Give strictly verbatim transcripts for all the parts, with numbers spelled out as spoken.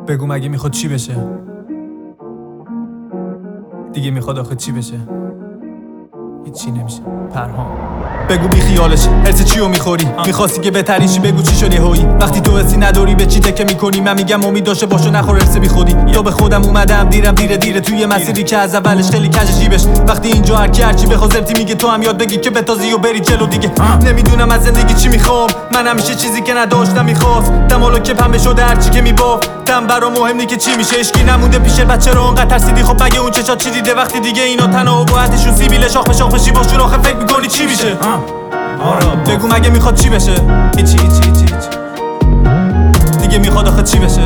بگو مگه میخواد چی بشه؟ دیگه میخواد آخه چی بشه؟ هیچی نمیشه. پرهام بگو بی خیالش هرس چیو میخوری؟ میخواستی که بتریشی بگو چی شدی هویی؟ وقتی تو حسی نداری به چی تکه میکنی؟ من میگم امید داشته باشو نخور هرس بی خودی. یا به خودم اومدم دیرم دیره دیره توی مسیری که از اولش خیلی کج جیبش. وقتی اینجا هر کی هرچی بخواد زبطی میگه تو هم یاد بگی که بتازی و بری جلو دیگه. نمیدونم از زندگی چی میخوام، من همیشه چیزی که نداشتم میخواست. دمالو که پنبه شده هرچی که میباف دم برام مهم نی که چی میشه. اشکی نمونده پیش بچه رو انقدر ترسیدی. خب مگه اون چشات چی دیده وقتی دیگه اینا تنها و باعثشون سیبیل شاخ به شاخ بشی باشون آخه فکر میکنی چی میشه؟ بگو مگه میخواد چی بشه؟ هیچی هیچی هیچی هیچی دیگه میخواد آخه چی بشه؟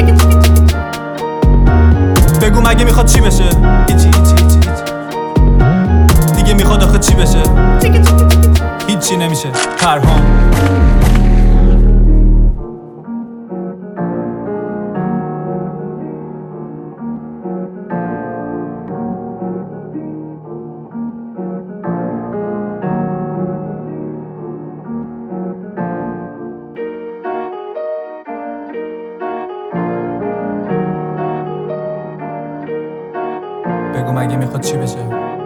بگو مگه میخواد چی بشه؟ هیچی هیچی هیچی هیچی دیگه میخواد آخه چی بشه؟ هیچی نمیشه. پرهام بگو مگه میخواد چی بشه؟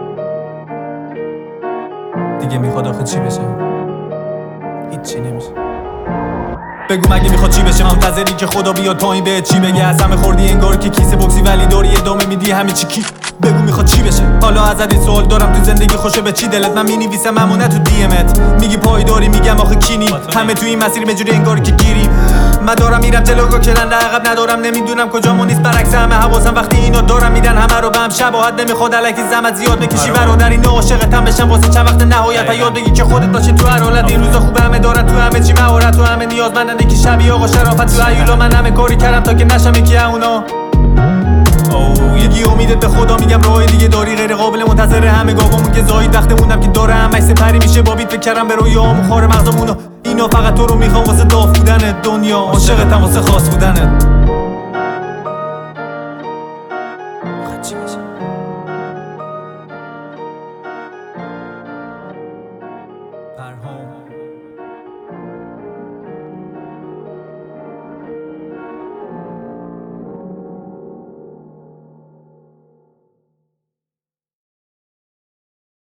دیگه میخواد آخه چی بشه؟ هیچی نمیشه. بگو مگه میخواد چی بشه؟ منتظری که خدا بیاد پایین بهت چی بگه؟ از همه خوردی انگار که کیسه بوکسی ولی داری ادامه میدی همه چی. کی بگو میخواد چی بشه؟ حالا ازت این سوال دارم تو زندگی خوشه به چی دلت؟ من مینویسم اما نه تو دی امت. میگی پایداری میگم آخه کینی همه تو این مسیر مجوری انگار که گیریم. من دارم میرم جلو گا که رنده عقب ندارم. نمیدونم کجامون نیست برعکس همه حواسم وقتی اینا دارم میدن همه رو به هم شباهت. نمیخواد الکی زحمت زیاد بکشی برادر این عاشقتم بشم واسه چند وقت نهایت. و یاد بگی که خودت باشه تو هر حالت. این روزا خوب همه دارن تو همه چی مهارت و همه نیازمندن که شبیه آقا شرافت تو هیولا. من همه کاری کردم تا که نشم یکی اونا. یکی امیدت به خدا میگم راه دیگه داری غیر قابل منتظر همه گاوامون که زایید وقت موندم که داره همش سپری میشه بابیت. فکر کردم به رویامون خاره مغزمونو اینا فقط تو رو میخوام واسه داف بودن دنیا. عاشقتم واسه خاص بودنت. چی بشه؟ پرهام